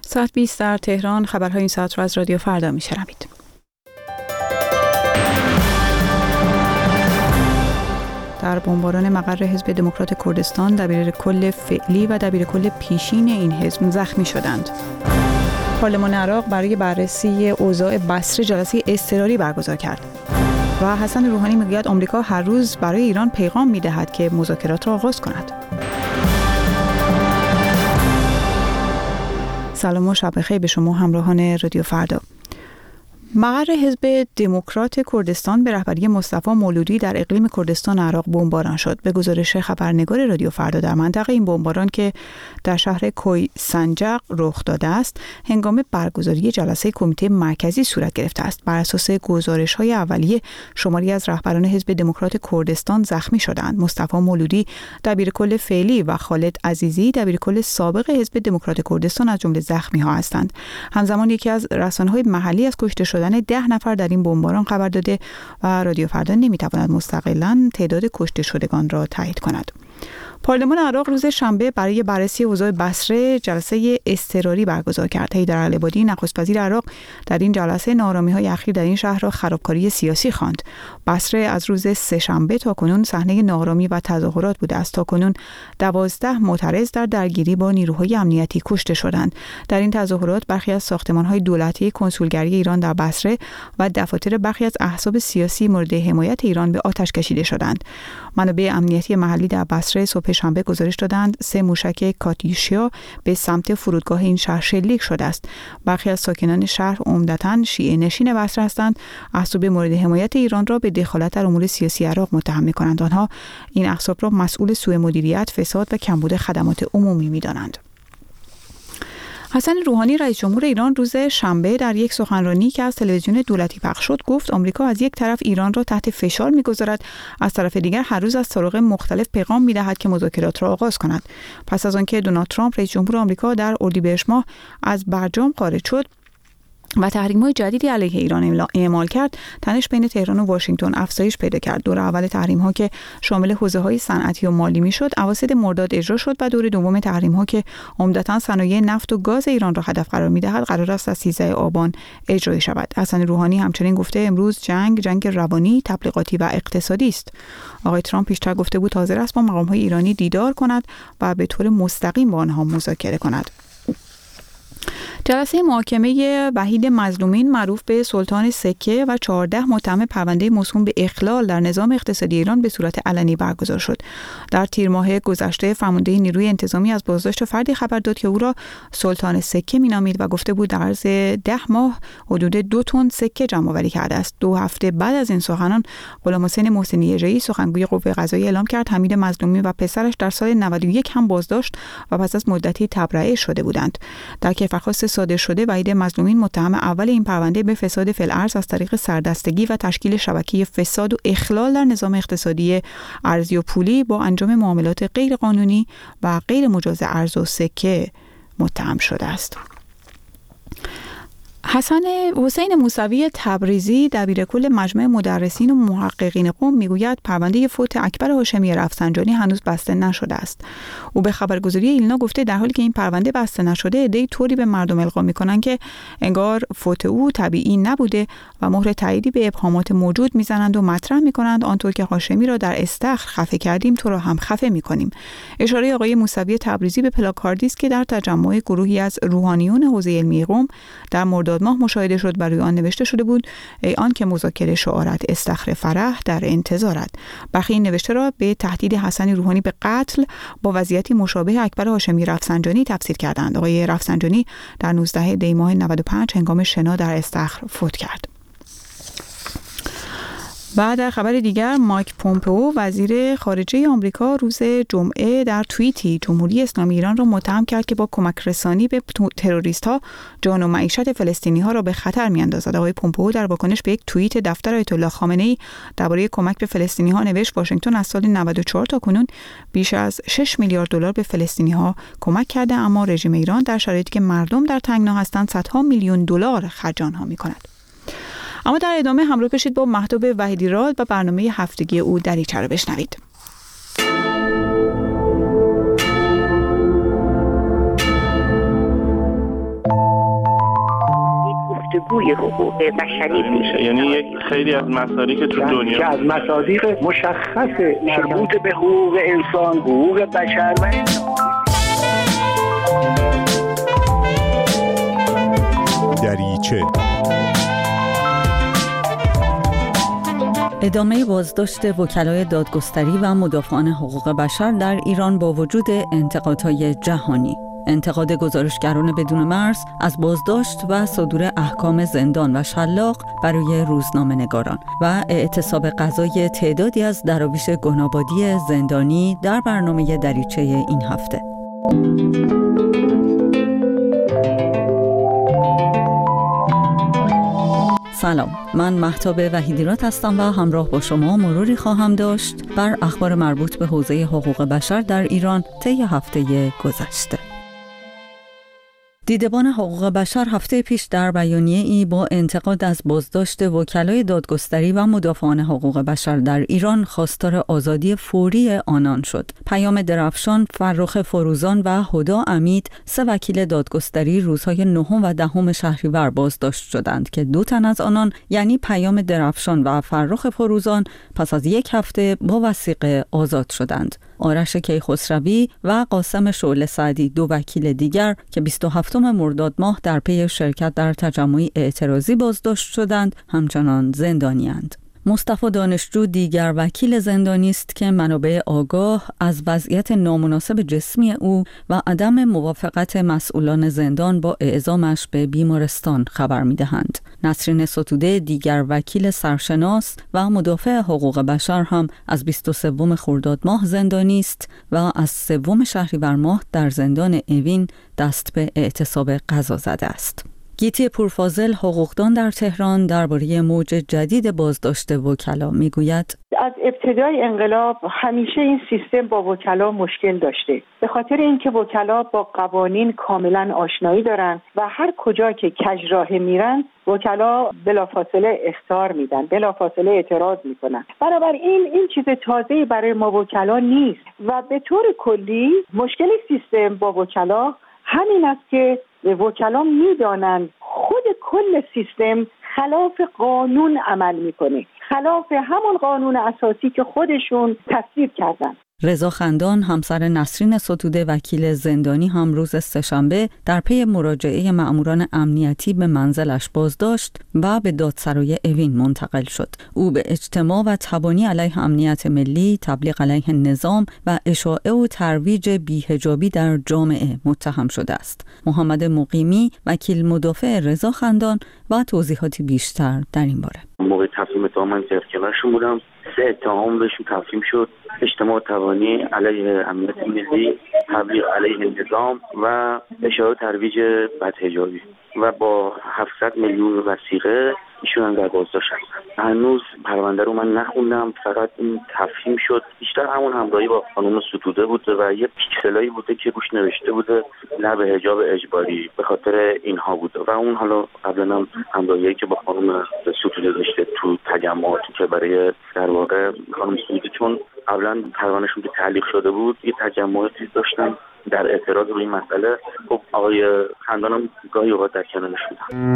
ساعت 20 در تهران. خبرهای این ساعت را از رادیو فردا میشنوید. در بمباران مقر حزب دموکرات کردستان دبیرکل فعلی و دبیرکل پیشین این حزب زخمی شدند. پارلمان عراق برای بررسی اوضاع بصره جلسه اضطراری برگزار کرد. و حسن روحانی میگوید آمریکا هر روز برای ایران پیغام میدهد که مذاکرات را آغاز کند. سلام و شب بخیر به شما همراهان رادیو فردا. مقر حزب دموکرات کردستان به رهبری مصطفی مولودی در اقلیم کردستان عراق بمباران شد. به گزارش خبرنگار رادیو فردا در منطقه این بمباران که در شهر کوی سنجق رخ داده است، هنگام برگزاری جلسه کمیته مرکزی صورت گرفته است. بر اساس گزارش‌های اولیه، شماری از رهبران حزب دموکرات کردستان زخمی شدند. مصطفی مولودی دبیرکل فعلی و خالد عزیزی دبیرکل سابق حزب دموکرات کردستان از جمله زخمی‌ها هستند. همزمان یکی از رسانه‌های محلی از کشته شدن 10 نفر در این بمباران خبر داده و رادیو فردا نمیتواند مستقلاً تعداد کشته شدگان را تایید کند. پارلمان عراق روز شنبه برای بررسی اوضاع بصره جلسه اضطراری برگزار کرد. حیدر العبادی نخست وزیر عراق در این جلسه ناآرامی‌های اخیر در این شهر را خرابکاری سیاسی خواند. بصره از روز سه‌شنبه تا کنون صحنه ناآرامی و تظاهرات بوده است. تا کنون 12 معترض در درگیری با نیروهای امنیتی کشته شدند. در این تظاهرات برخی از ساختمان‌های دولتی کنسولگری ایران در بصره و دفاتر برخی از احزاب سیاسی مورد حمایت ایران به آتش کشیده شدند. منابع امنیتی محلی در بصره صبح شنبه گزارش دادند 3 موشک کاتیوشا به سمت فرودگاه این شهر شلیک شده است. برخی از ساکنان شهر عمدتاً شیعه نشین بصره هستند. احزاب مورد حمایت ایران را به دخالت در امور سیاسی عراق متهم می‌کنند. آنها این احزاب را مسئول سوء مدیریت، فساد و کمبود خدمات عمومی می‌دانند. حسن روحانی رئیس جمهور ایران روز شنبه در یک سخنرانی که از تلویزیون دولتی پخش شد گفت آمریکا از یک طرف ایران را تحت فشار می‌گذارد، از طرف دیگر هر روز از طرق مختلف پیغام می‌دهد که مذاکرات را آغاز کند. پس از آنکه دونالد ترامپ رئیس جمهور آمریکا در اردیبهشت ماه از برجام خارج شد و تحریم‌های جدیدی علیه ایران اعمال کرد، تنش بین تهران و واشنگتن افزایش پیدا کرد. دور اول تحریم‌ها که شامل حوزه‌های صنعتی و مالی می‌شد، اواسط مرداد اجرا شد و دور دوم تحریم‌ها که عمدتاً صنایع نفت و گاز ایران را هدف قرار می‌دهد، قرار است از 13 آبان اجرایی شود. حسن روحانی همچنین گفته امروز جنگ روانی، تبلیغاتی و اقتصادی است. آقای ترامپ پیشتر گفته بود حاضر است با مقام‌های ایرانی دیدار کند و به طور مستقیم با آنها مذاکره کند. جلسه محاکمه وحید مظلومین معروف به سلطان سکه و 14 متهم پرونده موسوم به اخلال در نظام اقتصادی ایران به صورت علنی برگزار شد. در تیر ماه گذشته فرمانده نیروی انتظامی از بازداشت فردی خبر داد که او را سلطان سکه می‌نامید و گفته بود در عرض 10 ماه حدود 2 تن سکه جمع‌آوری کرده است. 2 هفته بعد از این سخنان، غلامحسین محسنی رئیس سخنگوی قوه قضاییه اعلام کرد حمید مظلومی و پسرش در سال 91 هم بازداشت و پس از مدتی تبرئه شده بودند. در کیفرخواست صادر شده وحید مظلومین متهم اول این پرونده به فساد فی الارض از طریق سردستگی و تشکیل شبکه فساد و اخلال در نظام اقتصادی ارزی و پولی با انجام معاملات غیر قانونی و غیر مجاز ارز و سکه متهم شده است. حسین موسوی تبریزی دبیرکل مجمع مدرسین و محققین قم میگوید پرونده فوت اکبر هاشمی رفسنجانی هنوز بسته نشده است. او به خبرگزاری ایلنا گفته در حالی که این پرونده بسته نشده، عده‌ای طوری به مردم القا میکنند که انگار فوت او طبیعی نبوده و مهر تاییدی به ابهامات موجود میزنند و مطرح میکنند آنطور که هاشمی را در استخر خفه کردیم تو را هم خفه میکنیم. اشاره آقای موسوی تبریزی به پلاکاردی است که در تجمع گروهی از روحانیون حوزه علمی قم در مرداد ماه مشاهده شد و روی آن نوشته شده بود ای آن که مذاکره شعارت استخر فرح در انتظارت. برخی این نوشته را به تهدید حسن روحانی به قتل با وضعیتی مشابه اکبر هاشمی رفسنجانی تفسیر کردند. آقای رفسنجانی در 19 دی ماه 95 هنگام شنا در استخر فوت کرد. و در خبر دیگر، مایک پومپئو وزیر خارجه آمریکا روز جمعه در توییتی جمهوری اسلامی ایران را متهم کرد که با کمک رسانی به تروریست‌ها جان و معیشت فلسطینی‌ها را به خطر می‌اندازد. آقای پومپئو در واکنش به یک توییت دفتر آیت الله خامنه‌ای درباره کمک به فلسطینی‌ها نوشت واشنگتن از سال 94 تا کنون بیش از 6 میلیارد دلار به فلسطینی‌ها کمک کرده، اما رژیم ایران در شرایطی که مردم در تنگنا هستند صدها میلیون دلار خرج آنها می‌کند. اما در ادامه همراه باشید با مهتاب وحیدی راد و برنامه هفتگی او دریچه را بشنوید. گوی حقوق بشری میشه. یعنی یک خیلی از مسائلی که تو دنیا که از مصادیق مشخص مربوط به حقوق انسان، حقوق بشر و دریچه. ادامه بازداشت وکلای دادگستری و مدافعان حقوق بشر در ایران با وجود انتقادهای جهانی. انتقاد گزارشگران بدون مرز از بازداشت و صدور احکام زندان و شلاق برای روزنامه‌نگاران و اعتصاب قضای تعدادی از دراویش گنابادی زندانی در برنامه دریچه این هفته. سلام، من مهتاب وحیدیراد هستم و همراه با شما مروری خواهم داشت بر اخبار مربوط به حوزه حقوق بشر در ایران طی هفته گذشته. دیدبان حقوق بشر هفته پیش در بیانیه‌ای با انتقاد از بازداشت وکلای دادگستری و مدافعان حقوق بشر در ایران خواستار آزادی فوری آنان شد. پیام درفشان، فرخ فروزان و هدا امید، 3 وکیل دادگستری روزهای 9 و 10 شهریور بازداشت شدند که 2 تن از آنان یعنی پیام درفشان و فرخ فروزان پس از 1 هفته با وثیقه آزاد شدند. آرش کیخسروی و قاسم شعله سعدی 2 وکیل دیگر که 27 مرداد ماه در پی شرکت در تجمعی اعتراضی بازداشت شدند همچنان زندانی‌اند. مصطفی دانشجو دیگر وکیل زندانی است که منابع آگاه از وضعیت نامناسب جسمی او و عدم موافقت مسئولان زندان با اعزامش به بیمارستان خبر می‌دهند. نسرین ستوده دیگر وکیل سرشناس و مدافع حقوق بشر هم از 23 خرداد ماه زندانی است و از 3 شهریور ماه در زندان اوین دست به اعتصاب قضا زده است. گیتی پورفاضل، حقوقدان در تهران، درباره موج جدید بازداشت وکلا میگوید: از ابتدای انقلاب همیشه این سیستم با وکلا مشکل داشته، به خاطر اینکه وکلا با قوانین کاملا آشنایی دارن و هر کجا که کجراه میرن وکلا بلافاصله اخطار میدن، بلافاصله اعتراض میکنن. بنابراین این چیز تازه‌ای برای ما وکلا نیست و به طور کلی مشکل سیستم با وکلا همین است که وکلا میدانند خود کل سیستم خلاف قانون عمل میکنه، خلاف همون قانون اساسی که خودشون تصویب کردن. رضا خندان، همسر نسرین ستوده وکیل زندانی، هم روز سه‌شنبه در پی مراجعه مأموران امنیتی به منزلش بازداشت و به دادسرای اوین منتقل شد. او به اجتماع و تبانی علیه امنیت ملی، تبلیغ علیه نظام و اشاعه و ترویج بی‌حجابی در جامعه متهم شده است. محمد مقیمی، وکیل مدافع رضا خندان و توضیحاتی بیشتر در این باره. موقع تصمیم اتهام من کنارشون بودم، 3 اتهام بهشون تفهیم شد: اجتماع تبانی علیه امنیت ملی، تبلیغ علیه نظام و اشاعه و ترویج بدحجابی و با 700 میلیون وثیقه ایشون هم در بازداشت هستن. هنوز پرونده رو من نخوندم، فقط این تفهیم شد. بیشتر همون همراهی با خانم ستوده بوده و یه پیکسلایی بوده که روش نوشته بوده نه به حجاب اجباری، به خاطر اینها بوده و اون حالا قبلا هم همراهی که با خانم ستوده داشته تو تجمعاتی که برای در واقع خانم ستوده، چون قبلا پروندهشون که تعلیق شده بود، یه تجمعاتی داشتن در اعتراض روی این مسئله. خب آقای خندانم گاهی اوقات در کنارش بودن.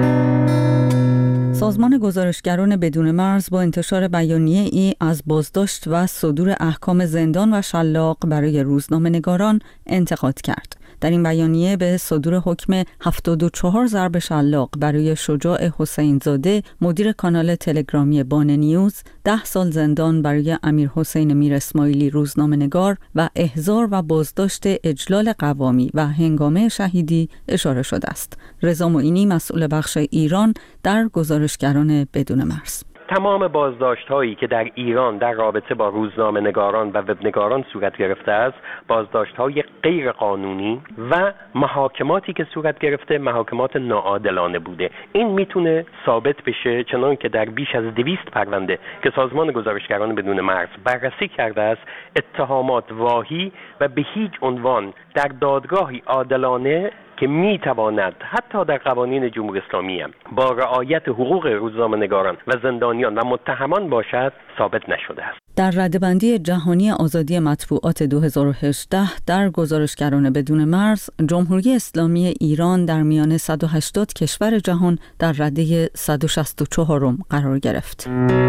سازمان گزارشگران بدون مرز با انتشار بیانیه‌ای از بازداشت و صدور احکام زندان و شلاق برای روزنامه‌نگاران انتقاد کرد. در این بیانیه به صدور حکم 74 ضرب شلاق برای شجاع حسین زاده، مدیر کانال تلگرامی بان نیوز، 10 سال زندان برای امیر حسین میر اسماعیلی روزنامه‌نگار و احضار و بازداشت اجلال قوامی و هنگامه شهیدی اشاره شده است. رضا معینی، مسئول بخش ایران در گزارشگران بدون مرز: تمام بازداشت‌هایی که در ایران در رابطه با روزنامه‌نگاران و وبنگاران صورت گرفته است، بازداشت‌های غیر قانونی و محاکماتی که صورت گرفته محاکمات ناعادلانه بوده. این میتونه ثابت بشه، چنان که در بیش از 200 پرونده که سازمان گزارشگران بدون مرز بررسی کرده است، اتهامات واهی و به هیچ عنوان در دادگاهی عادلانه که میتواند حتی در قوانین جمهوری اسلامی هم با رعایت حقوق روزنامه‌نگاران و زندانیان و متهمان باشد ثابت نشده است. در رده‌بندی جهانی آزادی مطبوعات 2018 در گزارشگران بدون مرز، جمهوری اسلامی ایران در میان 180 کشور جهان در رده 164 قرار گرفت.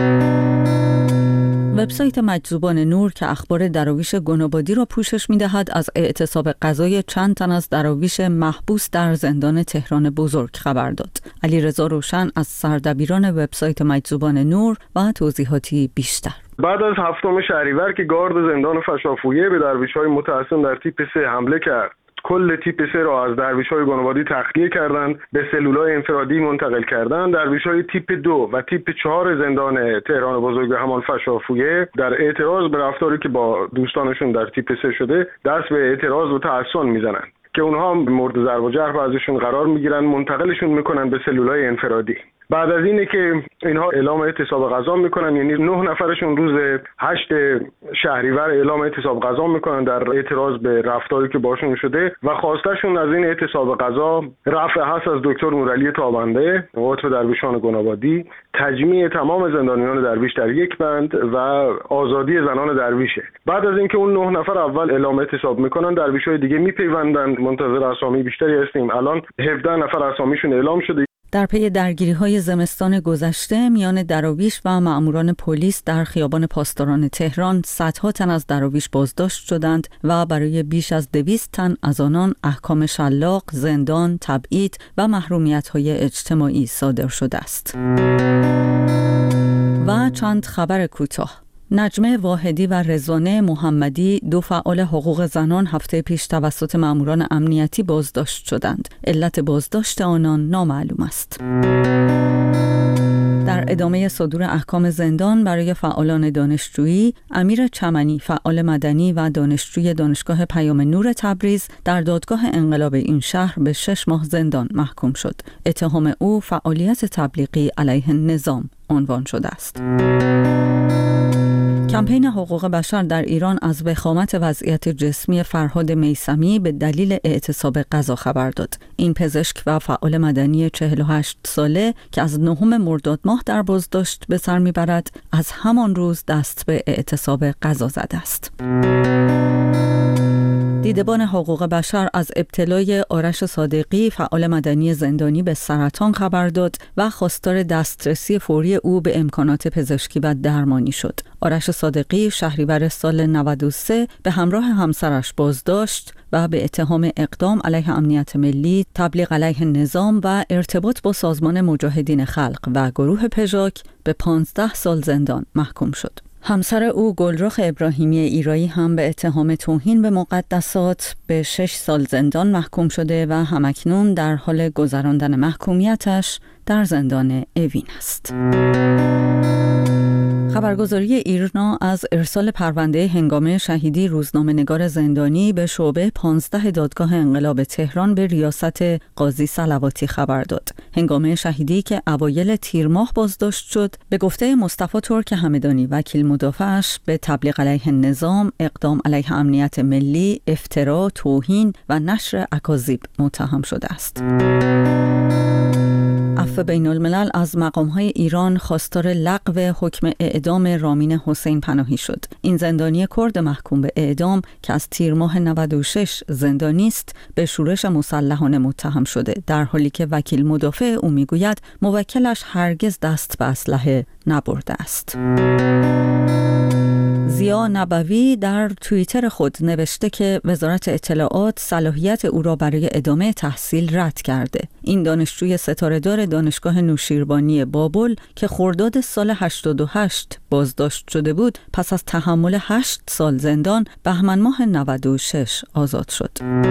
وبسایت مجذوبان نور که اخبار دراویش گنابادی را پوشش می‌دهد، از اعتصاب قضای چند تن از دراویش محبوس در زندان تهران بزرگ خبر داد. علیرضا روشن از سردبیران وبسایت مجذوبان نور و توضیحاتی بیشتر. بعد از 7 شهریور که گارد زندان فشافویه به درویش‌های متعصب در تیپ 3 حمله کرد، کل تیپ 3 را از درویش‌های گنابادی تخلیه کردند، به سلول‌های انفرادی منتقل کردند. درویش‌های تیپ 2 و تیپ 4 زندان تهران بزرگ به همان فشافویه در اعتراض به رفتاری که با دوستانشون در تیپ 3 شده دست به اعتراض و تحصن میزنند که اونها مورد ضرب و جرح ازشون قرار میگیرن، منتقلشون میکنن به سلول‌های انفرادی. بعد از اینه که اینها اعلام اعتصاب غذا میکنن، یعنی 9 نفرشون روز 8 شهریور اعلام اعتصاب غذا میکنن در اعتراض به رفتاری که باشون شده و خواستشون از این اعتصاب غذا رفع هست از دکتر نورعلی تابنده، عضو درویشان گنابادی، تجمیع تمام زندانیان درویش در یک بند و آزادی زنان درویشه. بعد از اینکه اون 9 نفر اول اعلام اعتصاب میکنن، درویش‌های دیگه میپیوندن. منتظر اسامی بیشتری هستیم. الان 17 نفر اسامیشون اعلام شده. در پی درگیری‌های زمستان گذشته میان دراویش و مأموران پلیس در خیابان پاسداران تهران، صدها تن از دراویش بازداشت شدند و برای بیش از 200 تن از آنان احکام شلاق، زندان، تبعید و محرومیت‌های اجتماعی صادر شده است. و چند خبر کوتاه. نجمه واحدی و رضوانه محمدی، 2 فعال حقوق زنان، هفته پیش توسط مأموران امنیتی بازداشت شدند. علت بازداشت آنان نامعلوم است. در ادامه صدور احکام زندان برای فعالان دانشجویی، امیر چمنی، فعال مدنی و دانشجوی دانشگاه پیام نور تبریز، در دادگاه انقلاب این شهر به 6 ماه زندان محکوم شد. اتهام او فعالیت تبلیغی علیه نظام عنوان شده است. کمپین حقوق بشر در ایران از وخامت وضعیت جسمی فرهاد میثمی به دلیل اعتصاب غذا خبر داد. این پزشک و فعال مدنی 48 ساله که از 9 مرداد ماه در بازداشت به سر میبرد، از همان روز دست به اعتصاب غذا زده است. دیدبان حقوق بشر از ابتلای آرش صادقی، فعال مدنی زندانی، به سرطان خبر داد و خواستار دسترسی فوری او به امکانات پزشکی و درمانی شد. آرش صادقی شهریور سال 93 به همراه همسرش بازداشت و به اتهام اقدام علیه امنیت ملی، تبلیغ علیه نظام و ارتباط با سازمان مجاهدین خلق و گروه پژاک به 15 سال زندان محکوم شد. همسر او گلرخ ابراهیمی ایرایی هم به اتهام توهین به مقدسات به 6 سال زندان محکوم شده و همکنون در حال گذراندن محکومیتش در زندان اوین است. خبرگزاری ایرنا از ارسال پرونده هنگامه شهیدی روزنامه‌نگار زندانی به شعبه 15 دادگاه انقلاب تهران به ریاست قاضی صلواتی خبر داد. هنگامه شهیدی که اوایل تیر ماه بازداشت شد، به گفته مصطفی ترک همدانی، وکیل مدافعش، به تبلیغ علیه نظام، اقدام علیه امنیت ملی، افترا، توهین و نشر اکاذیب متهم شده است. عفو بین الملل از مقام‌های ایران خواستار لغو حکم اعدام رامین حسین پناهی شد. این زندانی کرد محکوم به اعدام که از تیر ماه 96 زندانی است، به شورش مسلحانه متهم شده، در حالی که وکیل مدافع او میگوید موکلش هرگز دست به اسلحه نبرده است. زیا نبوی در توییتر خود نوشته که وزارت اطلاعات صلاحیت او را برای ادامه تحصیل رد کرده. این دانشجوی ستاره‌دار دانشگاه نوشیروانی بابل که خرداد سال 88 بازداشت شده بود، پس از تحمل 8 سال زندان بهمن ماه 96 آزاد شد.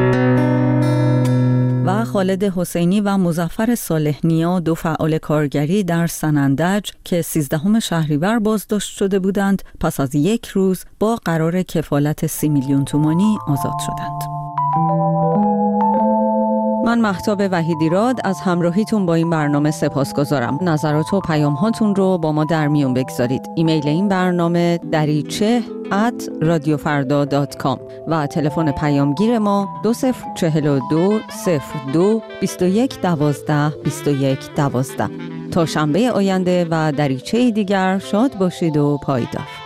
و خالد حسینی و مظفر صالح نیا، 2 فعال کارگری در سنندج که 13 شهریور بازداشت شده بودند، پس از 1 روز با قرار کفالت 30 میلیون تومانی آزاد شدند. من مهتاب وحیدیراد از همراهیتون با این برنامه سپاسگزارم. نظرات و پیام هاتون رو با ما در میون بگذارید. ایمیل این برنامه dariche@radiofarda.com و تلفن پیامگیر ما 2042 02 21 12 21 12. تا شنبه آینده و دریچه دیگر شاد باشید و پایدار.